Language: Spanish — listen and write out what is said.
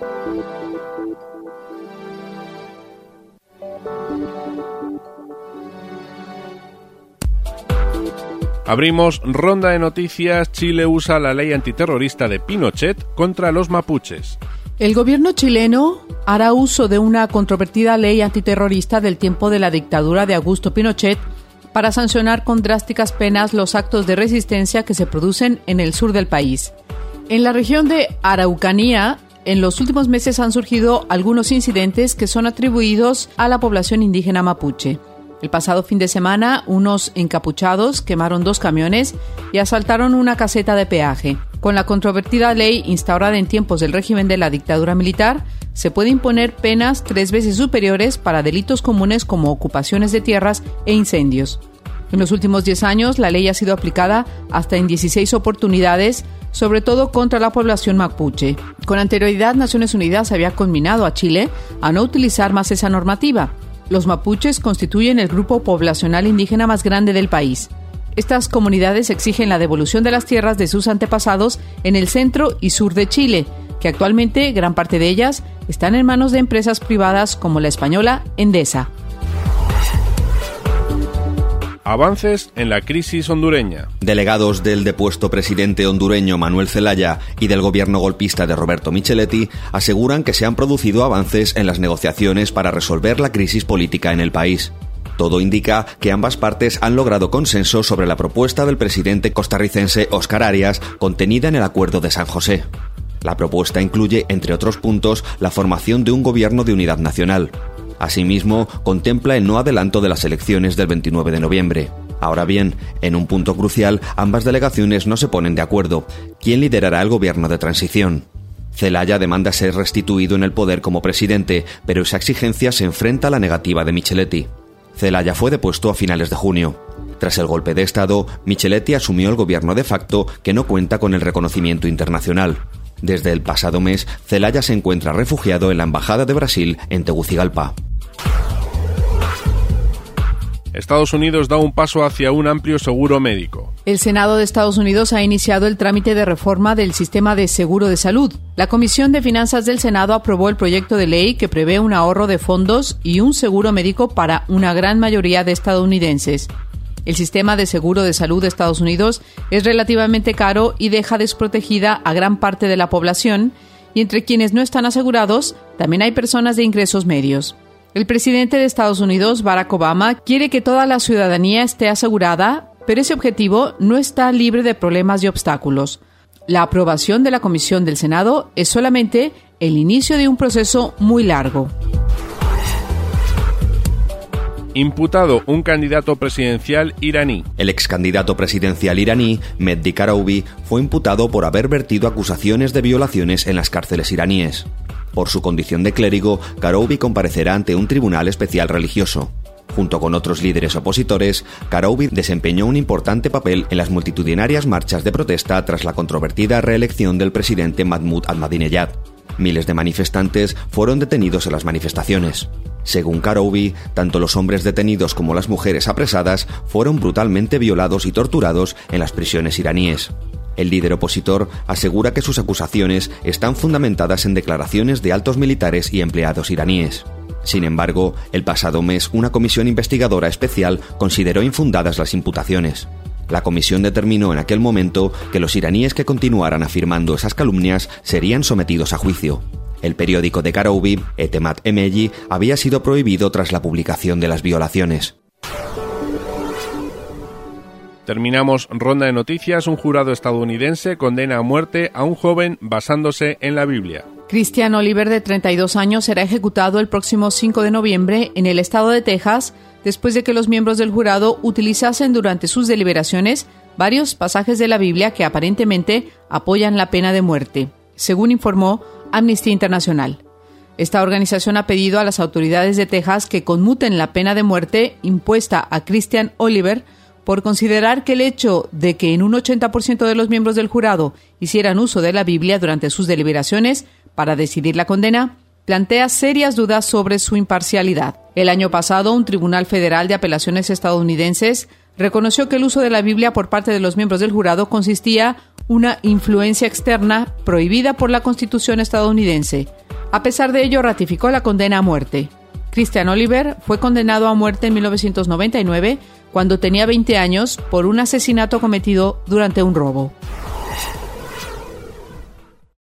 Abrimos ronda de noticias. Chile usa la ley antiterrorista de Pinochet contra los mapuches. El gobierno chileno hará uso de una controvertida ley antiterrorista del tiempo de la dictadura de Augusto Pinochet para sancionar con drásticas penas los actos de resistencia que se producen en el sur del país. En la región de Araucanía, en los últimos meses han surgido algunos incidentes que son atribuidos a la población indígena mapuche. El pasado fin de semana, unos encapuchados quemaron 2 camiones y asaltaron una caseta de peaje. Con la controvertida ley instaurada en tiempos del régimen de la dictadura militar, se puede imponer penas 3 veces superiores para delitos comunes como ocupaciones de tierras e incendios. En los últimos 10 años, la ley ha sido aplicada hasta en 16 oportunidades, sobre todo contra la población mapuche. Con anterioridad, Naciones Unidas había conminado a Chile a no utilizar más esa normativa. Los mapuches constituyen el grupo poblacional indígena más grande del país. Estas comunidades exigen la devolución de las tierras de sus antepasados en el centro y sur de Chile, que actualmente gran parte de ellas están en manos de empresas privadas como la española Endesa. Avances en la crisis hondureña. Delegados del depuesto presidente hondureño Manuel Zelaya y del gobierno golpista de Roberto Micheletti aseguran que se han producido avances en las negociaciones para resolver la crisis política en el país. Todo indica que ambas partes han logrado consenso sobre la propuesta del presidente costarricense Óscar Arias contenida en el Acuerdo de San José. La propuesta incluye, entre otros puntos, la formación de un gobierno de unidad nacional. Asimismo, contempla el no adelanto de las elecciones del 29 de noviembre. Ahora bien, en un punto crucial, ambas delegaciones no se ponen de acuerdo. ¿Quién liderará el gobierno de transición? Zelaya demanda ser restituido en el poder como presidente, pero esa exigencia se enfrenta a la negativa de Micheletti. Zelaya fue depuesto a finales de junio. Tras el golpe de Estado, Micheletti asumió el gobierno de facto que no cuenta con el reconocimiento internacional. Desde el pasado mes, Zelaya se encuentra refugiado en la Embajada de Brasil en Tegucigalpa. Estados Unidos da un paso hacia un amplio seguro médico. El Senado de Estados Unidos ha iniciado el trámite de reforma del sistema de seguro de salud. La Comisión de Finanzas del Senado aprobó el proyecto de ley que prevé un ahorro de fondos y un seguro médico para una gran mayoría de estadounidenses. El sistema de seguro de salud de Estados Unidos es relativamente caro y deja desprotegida a gran parte de la población, y entre quienes no están asegurados también hay personas de ingresos medios. El presidente de Estados Unidos, Barack Obama, quiere que toda la ciudadanía esté asegurada, pero ese objetivo no está libre de problemas y obstáculos. La aprobación de la Comisión del Senado es solamente el inicio de un proceso muy largo. Imputado un candidato presidencial iraní. El ex candidato presidencial iraní, Mehdi Karoubi, fue imputado por haber vertido acusaciones de violaciones en las cárceles iraníes. Por su condición de clérigo, Karoubi comparecerá ante un tribunal especial religioso. Junto con otros líderes opositores, Karoubi desempeñó un importante papel en las multitudinarias marchas de protesta tras la controvertida reelección del presidente Mahmoud Ahmadinejad. Miles de manifestantes fueron detenidos en las manifestaciones. Según Karoubi, tanto los hombres detenidos como las mujeres apresadas fueron brutalmente violados y torturados en las prisiones iraníes. El líder opositor asegura que sus acusaciones están fundamentadas en declaraciones de altos militares y empleados iraníes. Sin embargo, el pasado mes una comisión investigadora especial consideró infundadas las imputaciones. La comisión determinó en aquel momento que los iraníes que continuaran afirmando esas calumnias serían sometidos a juicio. El periódico de Karoubi, Etemat Emeji, había sido prohibido tras la publicación de las violaciones. Terminamos ronda de noticias. Un jurado estadounidense condena a muerte a un joven basándose en la Biblia. Christian Oliver, de 32 años, será ejecutado el próximo 5 de noviembre en el estado de Texas, después de que los miembros del jurado utilizasen durante sus deliberaciones varios pasajes de la Biblia que aparentemente apoyan la pena de muerte, según informó Amnistía Internacional. Esta organización ha pedido a las autoridades de Texas que conmuten la pena de muerte impuesta a Christian Oliver por considerar que el hecho de que en un 80% de los miembros del jurado hicieran uso de la Biblia durante sus deliberaciones para decidir la condena, plantea serias dudas sobre su imparcialidad. El año pasado, un tribunal federal de apelaciones estadounidenses reconoció que el uso de la Biblia por parte de los miembros del jurado consistía una influencia externa prohibida por la Constitución estadounidense. A pesar de ello, ratificó la condena a muerte. Christian Oliver fue condenado a muerte en 1999, cuando tenía 20 años, por un asesinato cometido durante un robo.